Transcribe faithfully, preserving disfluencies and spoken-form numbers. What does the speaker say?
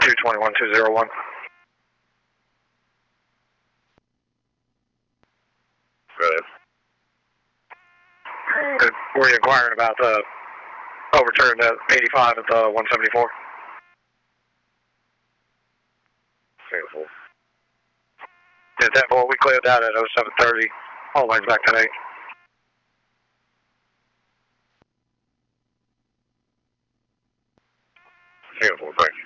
two twenty-one two zero one. Go ahead. Were you inquiring about the overturned at eighty-five at the one seventy-four? Singapore. Yeah, ten four, we cleared that at oh seven thirty, all the way back to eight. Singapore, thanks.